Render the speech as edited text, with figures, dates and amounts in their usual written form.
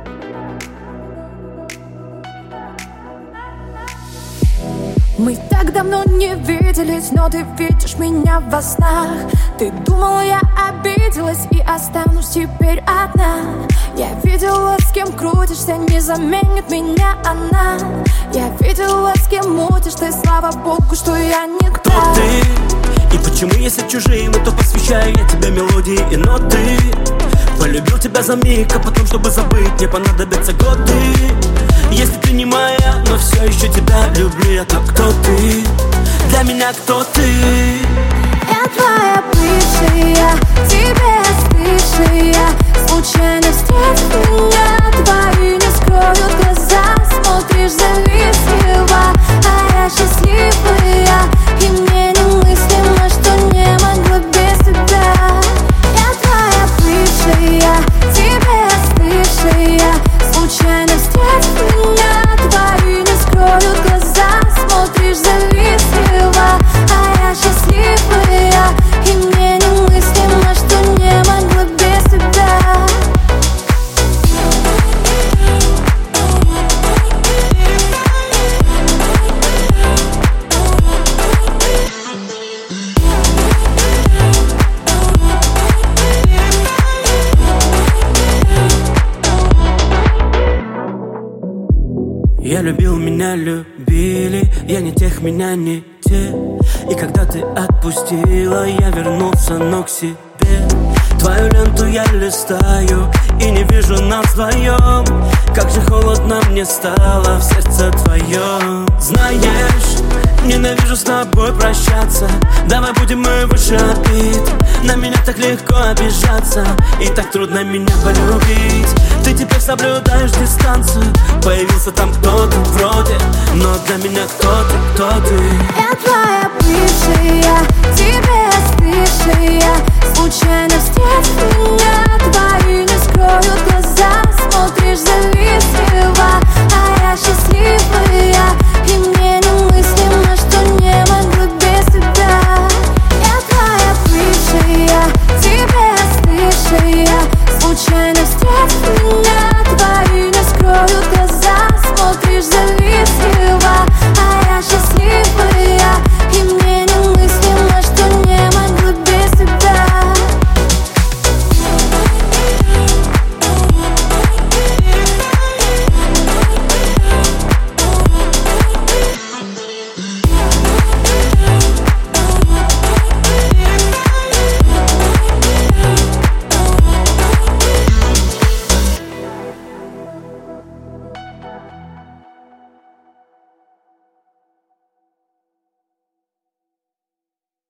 Мы так давно не виделись, но ты видишь меня во снах. Ты думала, я обиделась и останусь теперь одна. Я видела, с кем крутишься, не заменит меня она. Я видела, с кем мутишь ты, слава богу, что я не кто ты? И почему, если чужие, то посвящаю я тебе мелодии и ноты? Полюбил тебя за миг, а потом, чтобы забыть, мне понадобятся годы. Если ты не моя, но все еще тебя люблю я, то кто ты? Для меня кто ты? Я твоя бывшая, тебе остывшая. Случайно встретив меня, твои не скроют глаза. Смотришь завистливо, а я счастливая. И мне немыслимо, что не могла без тебя. Я твоя бывшая, тебе остывшая. Случайно встретив меня, твои не скроют глаза. Смотришь завистливо, а я счастливая. И мне немыслимо, что не могла без тебя. Я любил, меня любили, я не тех, меня не те. И когда ты отпустила, я вернулся, но к себе. Твою ленту я листаю и не вижу нас вдвоем. Как же холодно мне стало в сердце твоем. Знаешь, ненавижу с тобой прощаться. Давай будем мы выше обид. На меня так легко обижаться, и так трудно меня полюбить. Ты теперь соблюдаешь дистанцию. Появился там кто-то вроде, но для меня кто ты? Я твоя бывшая, тебе остывшая. Случайно встретив меня, твои не скроют глаза.